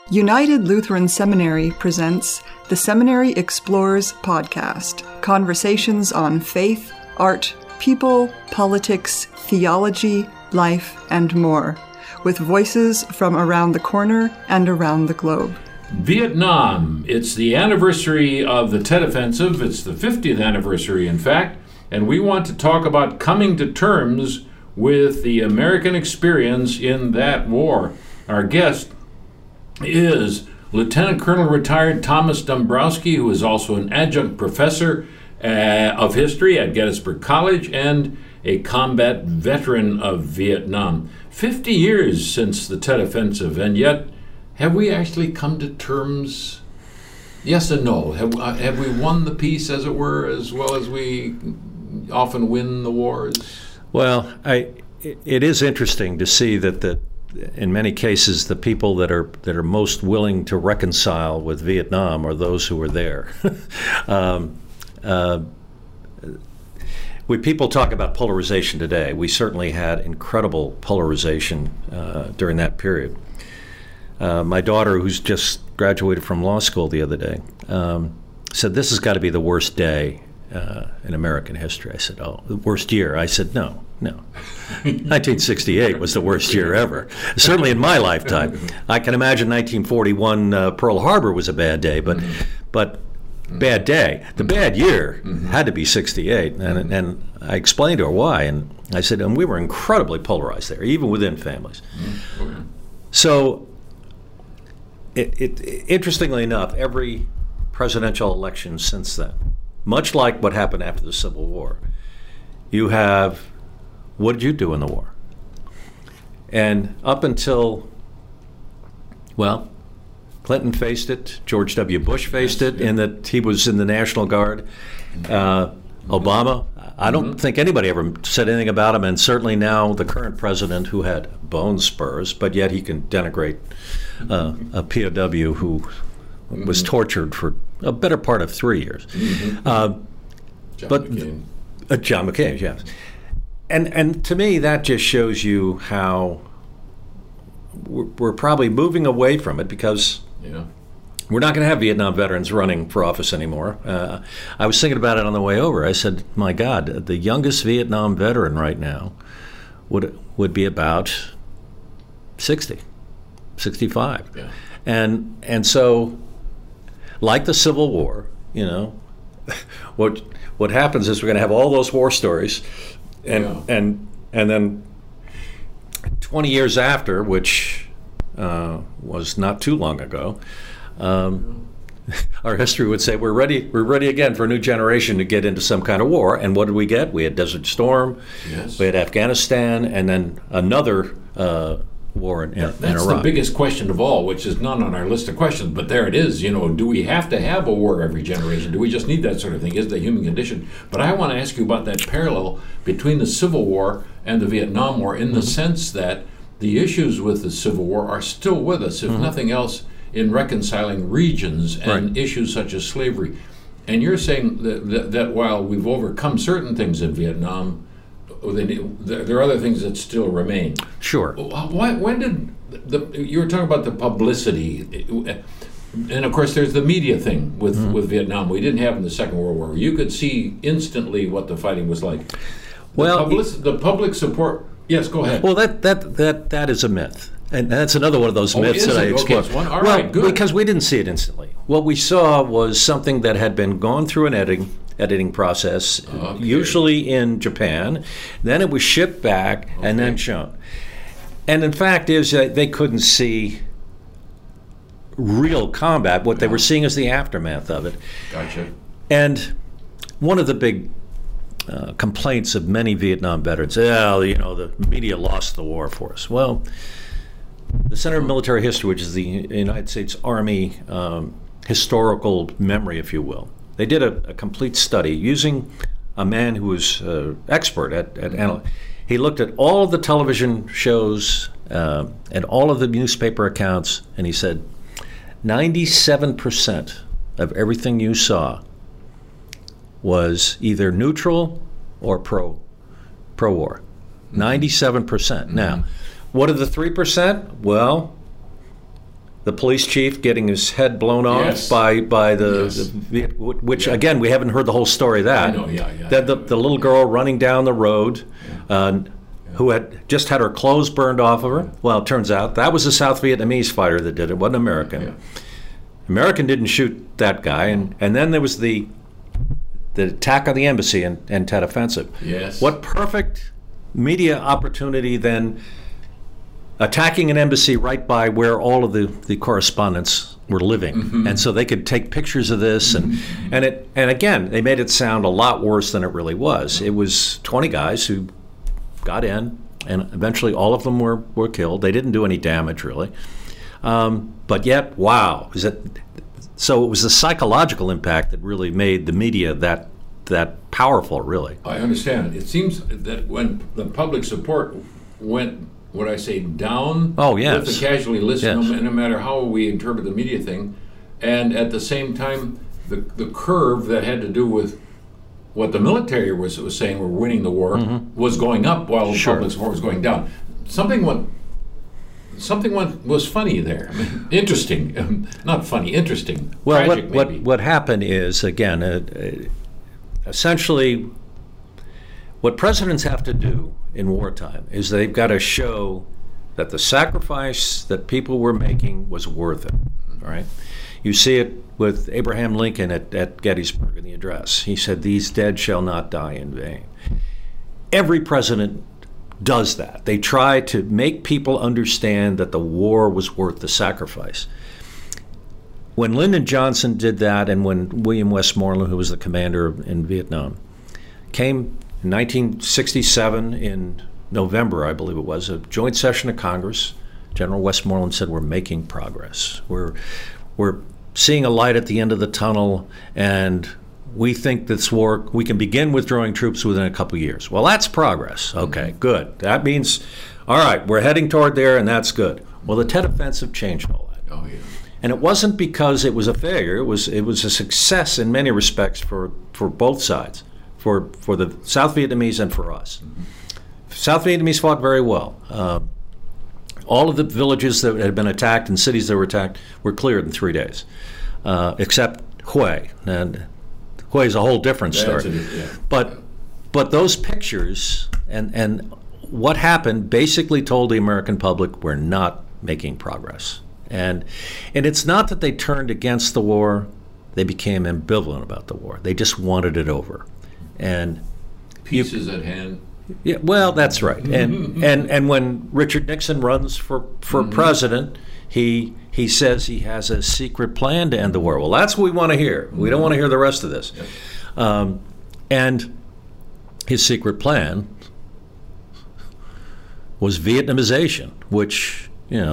United Lutheran Seminary presents the Seminary Explores podcast, conversations on faith, art, people, politics, theology, life, and more, with voices from around the corner and around the globe. Vietnam. It's the anniversary of the Tet Offensive. It's the 50th anniversary, in fact, and we want to talk about coming to terms with the American experience in that war. Our guest is Lieutenant Colonel retired Thomas Dombrowski, who is also an adjunct professor of history at Gettysburg College and a combat veteran of Vietnam. 50 years since the Tet Offensive, and yet have we actually come to terms? Yes and no. Have we won the peace, as it were, as well as we often win the wars? Well, it is interesting to see that in many cases, the people that are most willing to reconcile with Vietnam are those who were there. People talk about polarization today. We certainly had incredible polarization during that period. My daughter, who's just graduated from law school the other day, said, "This has got to be the worst day in American history." I said, "Oh, the worst year?" I said, No. 1968 was the worst year ever, certainly in my lifetime. I can imagine 1941 Pearl Harbor was a bad day, but bad day. The bad year had to be 68, and I explained to her why, and I said, and we were incredibly polarized there, even within families. So, interestingly enough, every presidential election since then, much like what happened after the Civil War, you have, what did you do in the war? And up until, well, Clinton faced it, George W. Bush faced it, in that he was in the National Guard. Obama, I don't think anybody ever said anything about him, and certainly now the current president, who had bone spurs, but yet he can denigrate a POW who was tortured for a better part of 3 years. John McCain, yes. And to me, that just shows you how we're probably moving away from it, because we're not going to have Vietnam veterans running for office anymore. I was thinking about it on the way over. I said, my God, the youngest Vietnam veteran right now would be about 60, 65. Yeah. And so, like the Civil War, what happens is we're going to have all those war stories, and then 20 years after, which was not too long ago, our history would say we're ready again for a new generation to get into some kind of war. And what did we get? We had Desert Storm, we had Afghanistan, and then another war in Iraq. That's the biggest question of all, which is not on our list of questions, but there it is. Do we have to have a war every generation? Do we just need that sort of thing? Is the human condition? But I want to ask you about that parallel between the Civil War and the Vietnam War, in the sense that the issues with the Civil War are still with us, if nothing else, in reconciling regions and issues such as slavery. And you're saying that while we've overcome certain things in Vietnam, there are other things that still remain. Sure. When did you were talking about the publicity, and of course there's the media thing with Vietnam we didn't have in the Second World War. You could see instantly what the fighting was like. The public support. Yes, go ahead. Well, that is a myth. And that's another one of those myths that I explore. Okay, all right, good. Because we didn't see it instantly. What we saw was something that had been gone through an editing process, usually in Japan. Then it was shipped back and then shown. And in fact, is that they couldn't see real combat. What they were seeing is the aftermath of it. Gotcha. And one of the big complaints of many Vietnam veterans, the media lost the war for us. Well, the Center of Military History, which is the United States Army historical memory, if you will, they did a complete study using a man who was expert at analyzing. He looked at all of the television shows and all of the newspaper accounts, and he said 97% of everything you saw was either neutral or pro-war. 97%. Now, what are the 3%? Well, the police chief getting his head blown off Yes. by the Yes. which again, we haven't heard the whole story of that. I know, yeah. Then the little girl running down the road, who had just had her clothes burned off of her. Well, it turns out that was a South Vietnamese fighter that did it, wasn't American. Yeah. American didn't shoot that guy, and then there was the attack on the embassy and Tet Offensive. Yes. What perfect media opportunity then, attacking an embassy right by where all of the correspondents were living, and so they could take pictures of this, and again they made it sound a lot worse than it really was. It was 20 guys who got in, and eventually all of them were killed. They didn't do any damage really, but yet, wow, so it was the psychological impact that really made the media that powerful, really. I understand. It seems that when the public support went, would I say, down Oh, yes. with the casualty list, Yes. no matter how we interpret the media thing, and at the same time, the curve that had to do with what the military was saying we're winning the war was going up while the Sure. public support was going down. Something was funny there. I mean, interesting, not funny, interesting. Well, tragic maybe. what happened is, again, essentially, what presidents have to do in wartime is they've got to show that the sacrifice that people were making was worth it. All right, you see it with Abraham Lincoln at Gettysburg in the address. He said, "These dead shall not die in vain." Every president does that. They try to make people understand that the war was worth the sacrifice. When Lyndon Johnson did that, and when William Westmoreland, who was the commander in Vietnam, came in 1967 in November, I believe it was, a joint session of Congress, General Westmoreland said, "We're making progress. We're seeing a light at the end of the tunnel, and we think this war, we can begin withdrawing troops within a couple of years." Well, that's progress. Okay, good. That means, all right, we're heading toward there, and that's good. Well, the Tet Offensive changed all that. Oh, yeah. And it wasn't because it was a failure. It was a success in many respects for both sides, for the South Vietnamese and for us. South Vietnamese fought very well. All of the villages that had been attacked and cities that were attacked were cleared in 3 days, except Hue. And Hue is a whole different story. But those pictures and what happened basically told the American public we're not making progress. And it's not that they turned against the war, they became ambivalent about the war. They just wanted it over. And Peace is at hand. yeah, well, that's right. And when Richard Nixon runs for president, he says he has a secret plan to end the war. Well, that's what we want to hear. We don't want to hear the rest of this. And his secret plan was Vietnamization, which,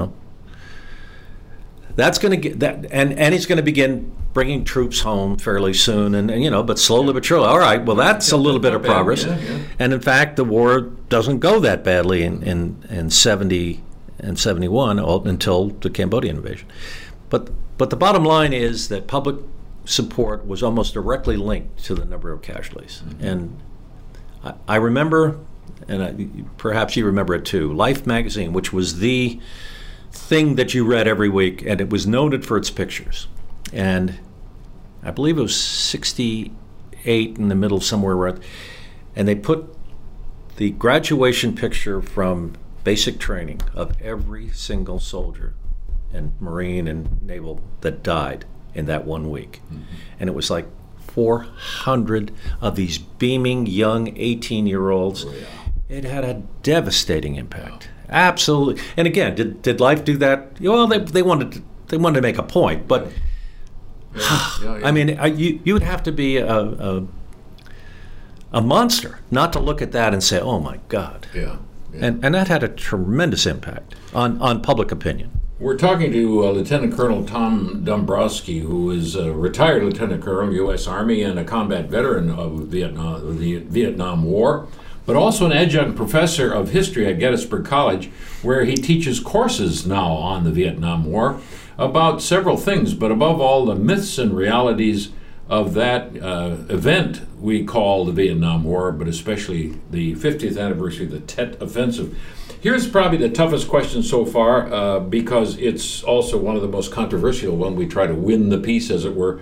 that's going to get that, and he's going to begin bringing troops home fairly soon, and but slowly but surely. All right, well, that's a little bit of progress. Yeah. And in fact, the war doesn't go that badly in 70 and 71 until the Cambodian invasion. But the bottom line is that public support was almost directly linked to the number of casualties. Mm-hmm. And I remember, and perhaps you remember it too, Life magazine, which was the thing that you read every week, and it was noted for its pictures. And I believe it was 68 in the middle somewhere around, and they put the graduation picture from basic training of every single soldier and Marine and Naval that died in that 1 week. Mm-hmm. And it was like 400 of these beaming young 18-year-olds. Oh, yeah. It had a devastating impact. Wow. Absolutely. And again, did Life do that? Well, they wanted to make a point, but yeah. I mean, you would have to be a monster not to look at that and say, "Oh my God." Yeah. And that had a tremendous impact on public opinion. We're talking to Lieutenant Colonel Tom Dombrowski, who is a retired Lieutenant Colonel, U.S. Army, and a combat veteran of the Vietnam War, but also an adjunct professor of history at Gettysburg College, where he teaches courses now on the Vietnam War about several things, but above all, the myths and realities of that event we call the Vietnam War, but especially the 50th anniversary of the Tet Offensive. Here's probably the toughest question so far, because it's also one of the most controversial when we try to win the peace, as it were.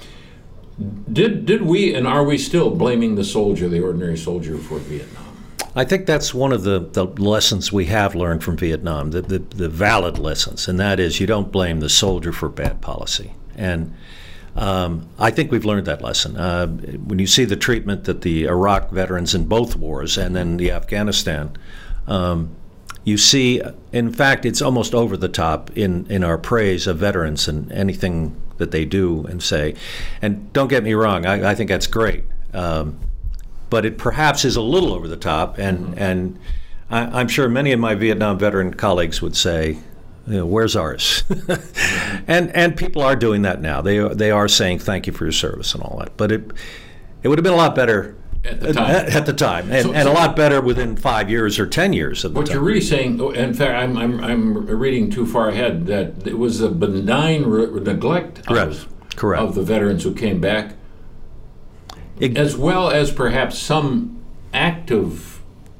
Did we, and are we still blaming the soldier, the ordinary soldier, for Vietnam? I think that's one of the lessons we have learned from Vietnam, the valid lessons, and that is you don't blame the soldier for bad policy. And I think we've learned that lesson. When you see the treatment that the Iraq veterans in both wars and then the Afghanistan, you see, in fact, it's almost over the top in our praise of veterans and anything that they do and say. And don't get me wrong, I think that's great. But it perhaps is a little over the top, and I'm sure many of my Vietnam veteran colleagues would say, where's ours? and people are doing that now. They are saying thank you for your service and all that. But it would have been a lot better at the time, and a lot better within 5 years or 10 years of the time. What you're really saying, in fact, I'm reading too far ahead, that it was a benign neglect of the veterans who came back, as well as perhaps some active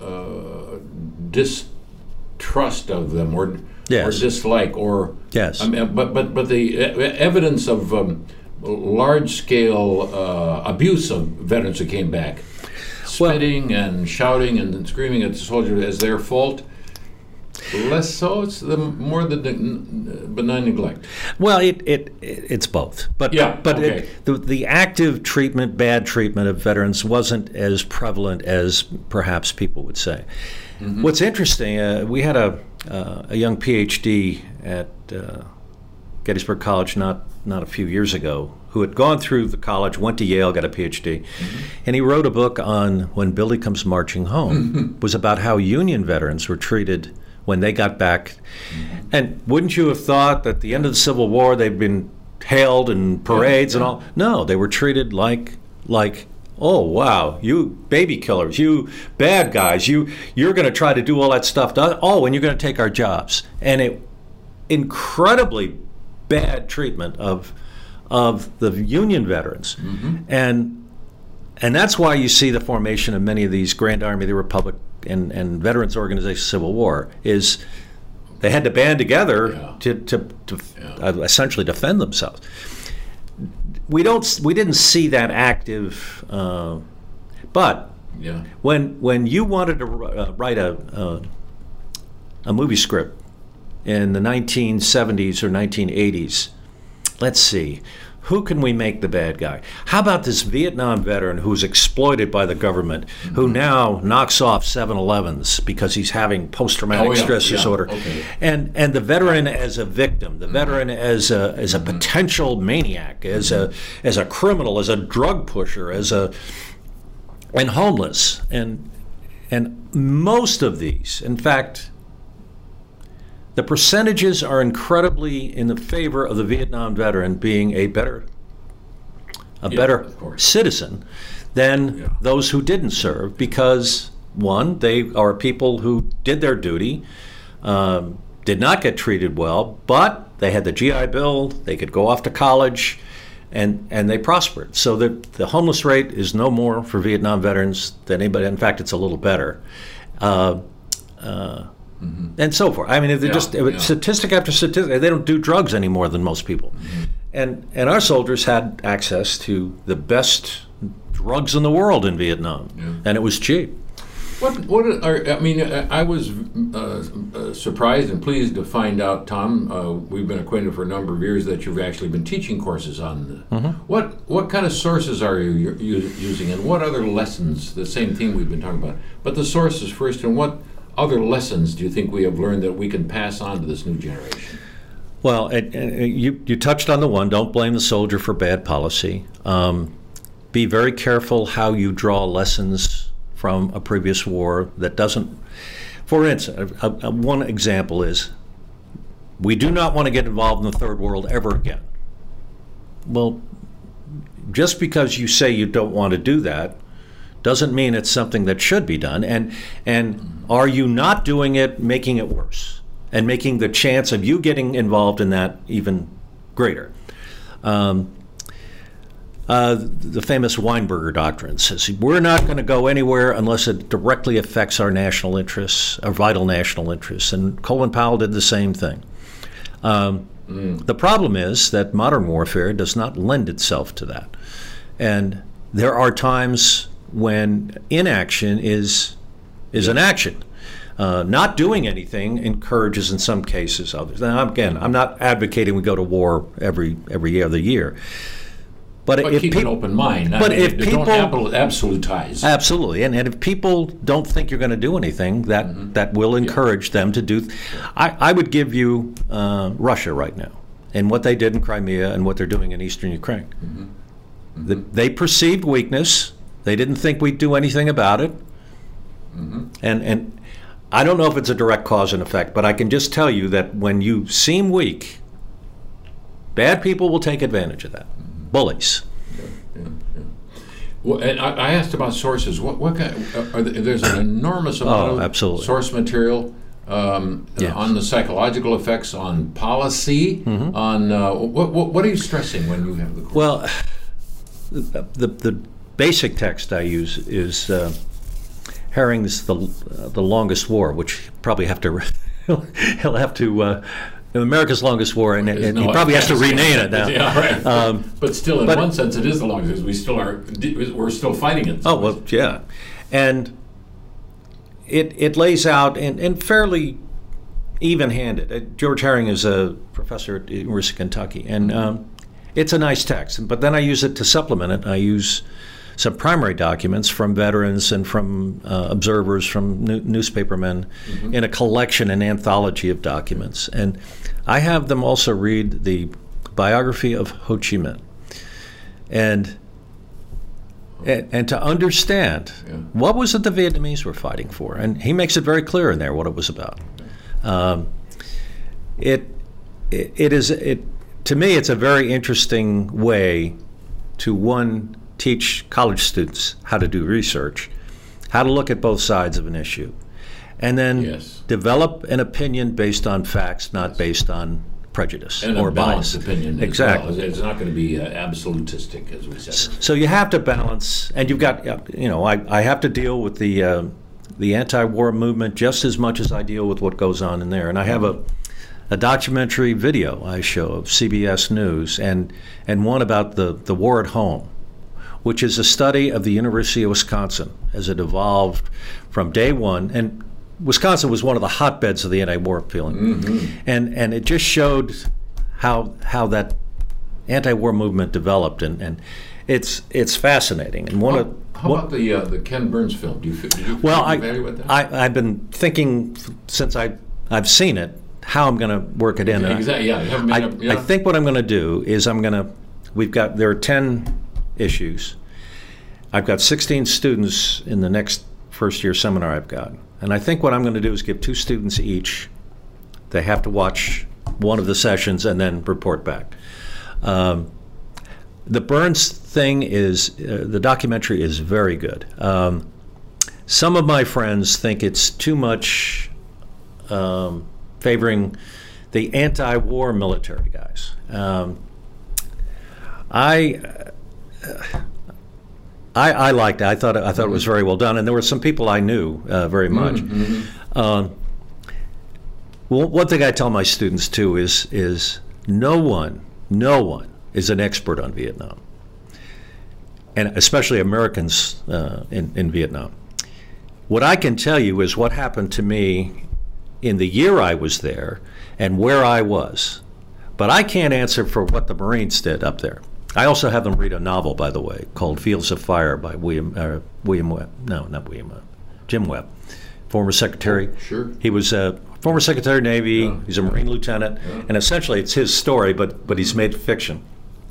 distrust of them, or dislike, or yes. But the evidence of large-scale abuse of veterans who came back, spitting and shouting and screaming at the soldiers as their fault. Less so, it's more the benign neglect. Well, it's both, but the active treatment, bad treatment of veterans wasn't as prevalent as perhaps people would say. Mm-hmm. What's interesting, we had a young PhD at Gettysburg College not a few years ago who had gone through the college, went to Yale, got a PhD, and he wrote a book on When Billy Comes Marching Home. It was about how Union veterans were treated when they got back. And wouldn't you have thought that at the end of the Civil War they'd been hailed in parades and all? No, they were treated like, oh, wow, you baby killers, you bad guys, you're going to try to do all that stuff to us. Oh, and you're going to take our jobs. And it incredibly bad treatment of the Union veterans. And that's why you see the formation of many of these Grand Army of the Republic and Veterans Organization Civil War is they had to band together to essentially defend themselves. We didn't see that active, but when you wanted to write a movie script in the 1970s or 1980s, let's see, who can we make the bad guy? How about this Vietnam veteran who's exploited by the government, who now knocks off 7-Elevens because he's having post-traumatic stress disorder, and the veteran as a victim, the veteran as a potential maniac, as a criminal, as a drug pusher, and homeless, and most of these, in fact, the percentages are incredibly in the favor of the Vietnam veteran being a better citizen than those who didn't serve, because one, they are people who did their duty, did not get treated well, but they had the GI Bill, they could go off to college, and they prospered. So the homeless rate is no more for Vietnam veterans than anybody. In fact, it's a little better. And so forth. I mean, statistic after statistic, they don't do drugs any more than most people. And our soldiers had access to the best drugs in the world in Vietnam, and it was cheap. I was surprised and pleased to find out, Tom, we've been acquainted for a number of years, that you've actually been teaching courses on what kind of sources are you using, and what other lessons, the same thing we've been talking about, but the sources first, and what other lessons do you think we have learned that we can pass on to this new generation? Well, you touched on the one, don't blame the soldier for bad policy. Be very careful how you draw lessons from a previous war that doesn't, for instance, one example is, we do not want to get involved in the Third World ever again. Well, just because you say you don't want to do that doesn't mean it's something that should be done. And are you not doing it, making it worse, and making the chance of you getting involved in that even greater? The famous Weinberger doctrine says we're not going to go anywhere unless it directly affects our national interests, our vital national interests. And Colin Powell did the same thing. The problem is that modern warfare does not lend itself to that. And there are times when inaction is an action. Not doing anything encourages, in some cases, others. Now, again, I'm not advocating we go to war every other year. But if keep an open mind. But if people don't absolutize. Absolutely, and if people don't think you're going to do anything, that will encourage them to do. I would give you Russia right now, and what they did in Crimea, and what they're doing in eastern Ukraine. They perceived weakness. They didn't think we'd do anything about it, and I don't know if it's a direct cause and effect, but I can just tell you that when you seem weak, bad people will take advantage of that. Bullies. Yeah. Well, and I asked about sources. What kind? There's an enormous amount of source material on the psychological effects, on policy, on what are you stressing when you have the course? Well, the basic text I use is Herring's The Longest War, which probably have to he'll have to. America's Longest War, and he probably has to rename it now. Yeah, right. But still, in one sense, it is the longest. We're still fighting it. Oh well, yeah, and it lays out in fairly even-handed. George Herring is a professor at the University of Kentucky, and it's a nice text. But then I use it to supplement it. I use some primary documents from veterans and from observers, from newspapermen, in a collection, an anthology of documents. And I have them also read the biography of Ho Chi Minh. And to understand what was it the Vietnamese were fighting for. And he makes it very clear in there what it was about. To me, it's a very interesting way to, teach college students how to do research, how to look at both sides of an issue, and then develop an opinion based on facts, not based on prejudice and or a balanced bias. Opinion. Exactly. As well. It's not going to be absolutistic, as we said. So you have to balance, and you've got, I have to deal with the anti-war movement just as much as I deal with what goes on in there. And I have a documentary video I show of CBS News and one about the war at home, which is a study of the University of Wisconsin as it evolved from day one. And Wisconsin was one of the hotbeds of the anti-war feeling. And it just showed how that anti-war movement developed. And it's fascinating. And how about the Ken Burns film? Did you familiar with that? I've been thinking since I've seen it, how I'm going to work it in. Exactly, yeah. I think what I'm going to do is there are 10 issues. I've got 16 students in the next first-year seminar I've got. And I think what I'm going to do is give 2 students each. They have to watch one of the sessions and then report back. The Burns thing is, the documentary is very good. Some of my friends think it's too much favoring the anti-war military guys. I liked it. I thought it was very well done, and there were some people I knew very much. Well, one thing I tell my students too is no one is an expert on Vietnam, and especially Americans in Vietnam. What I can tell you is what happened to me in the year I was there and where I was, but I can't answer for what the Marines did up there. I also have them read a novel, by the way, called Fields of Fire by Jim Webb, former secretary. Sure. He was a former Secretary of the Navy. He's a Marine lieutenant, and essentially it's his story, but he's made fiction.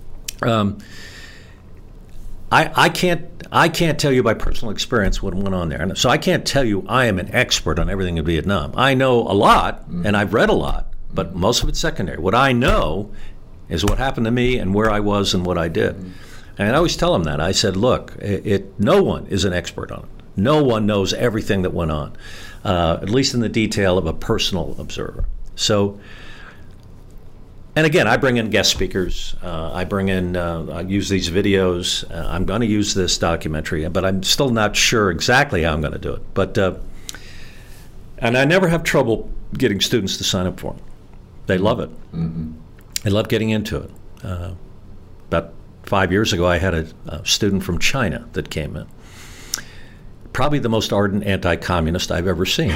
I can't tell you by personal experience what went on there, and so I can't tell you I am an expert on everything in Vietnam. I know a lot, and I've read a lot, but most of it's secondary. What I know is what happened to me and where I was and what I did. And I always tell them that. I said, look, no one is an expert on it. No one knows everything that went on, at least in the detail of a personal observer. So And again, I bring in guest speakers. I use these videos. I'm going to use this documentary, but I'm still not sure exactly how I'm going to do it. But and I never have trouble getting students to sign up for them. They love it. Mm-hmm. They love getting into it. About 5 years ago, I had a student from China that came in. Probably the most ardent anti-communist I've ever seen.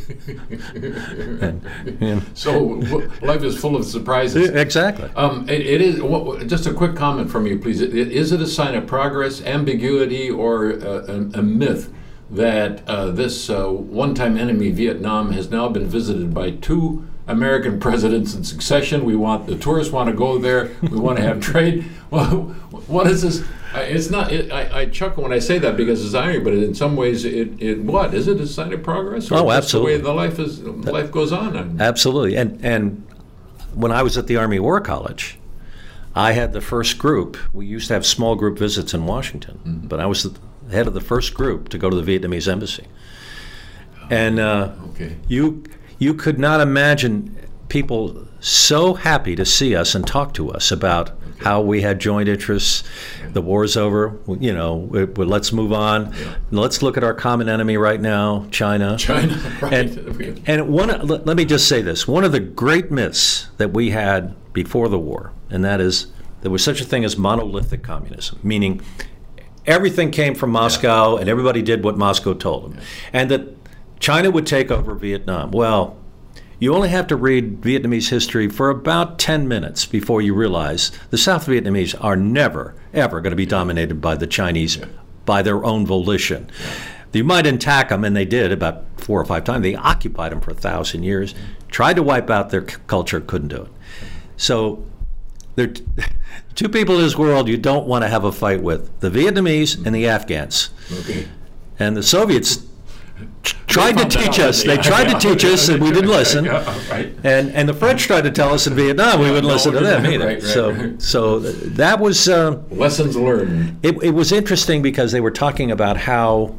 So life is full of surprises. Exactly. It is. Just a quick comment from you, please. Is it a sign of progress, ambiguity, or a myth that this one-time enemy, Vietnam, has now been visited by 2 American presidents in succession? The tourists want to go there. We want to have trade. Well, what is this? It's not. I chuckle when I say that because it's irony, but in some ways, what is it? A sign of progress? Or absolutely. The way life goes on. Absolutely. And when I was at the Army War College, I had the first group. We used to have small group visits in Washington, mm-hmm. but I was the head of the first group to go to the Vietnamese embassy. And you could not imagine people so happy to see us and talk to us about how we had joint interests. The war's over. Let's move on. Yeah. Let's look at our common enemy right now, China. Right. And let me just say this. One of the great myths that we had before the war, and that is there was such a thing as monolithic communism, meaning everything came from Moscow and everybody did what Moscow told them. Yeah. And that China would take over Vietnam. Well, you only have to read Vietnamese history for about 10 minutes before you realize the South Vietnamese are never, ever going to be dominated by the Chinese by their own volition. You might attack them, and they did about 4 or 5 times. They occupied them for 1,000 years, tried to wipe out their culture, couldn't do it. So there are 2 people in this world you don't want to have a fight with, the Vietnamese and the Afghans. Okay. And the Soviets tried to teach us. They tried to teach us, and we didn't listen. Right. And the French tried to tell us in Vietnam we wouldn't listen to them either. Right. So that was lessons learned. It was interesting because they were talking about how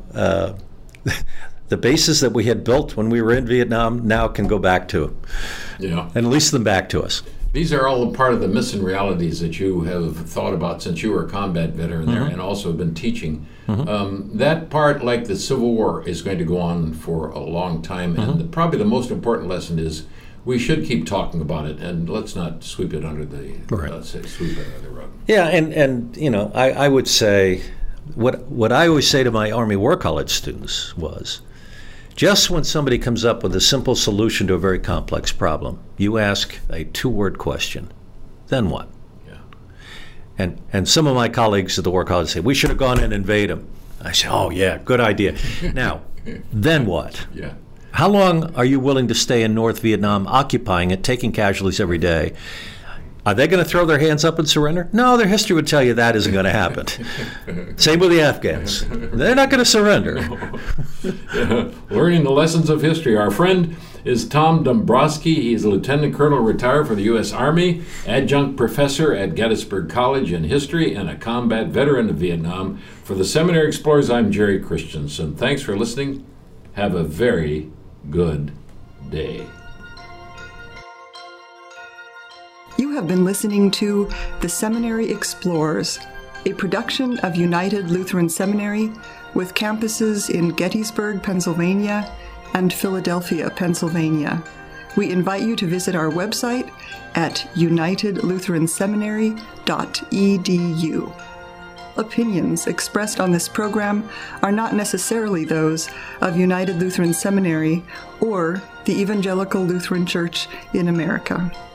the bases that we had built when we were in Vietnam now can go back to, and lease them back to us. These are all part of the myths and realities that you have thought about since you were a combat veteran there, and also have been teaching. That part, like the Civil War, is going to go on for a long time, and probably the most important lesson is we should keep talking about it, and let's not sweep it under the rug. Yeah, and I would say what I always say to my Army War College students was, just when somebody comes up with a simple solution to a very complex problem, you ask a 2-word question, then what? Yeah. And some of my colleagues at the War College say, we should have gone in and invade them. I say, oh yeah, good idea. Now, then what? Yeah. How long are you willing to stay in North Vietnam, occupying it, taking casualties every day? Are they going to throw their hands up and surrender? No, their history would tell you that isn't going to happen. Same with the Afghans. They're not going to surrender. Learning the lessons of history. Our friend is Tom Dombrowski. He is a lieutenant colonel retired for the U.S. Army, adjunct professor at Gettysburg College in history, and a combat veteran of Vietnam. For the Seminary Explorers, I'm Jerry Christensen. Thanks for listening. Have a very good day. You have been listening to The Seminary Explorers, a production of United Lutheran Seminary with campuses in Gettysburg, Pennsylvania and Philadelphia, Pennsylvania. We invite you to visit our website at unitedlutheranseminary.edu. Opinions expressed on this program are not necessarily those of United Lutheran Seminary or the Evangelical Lutheran Church in America.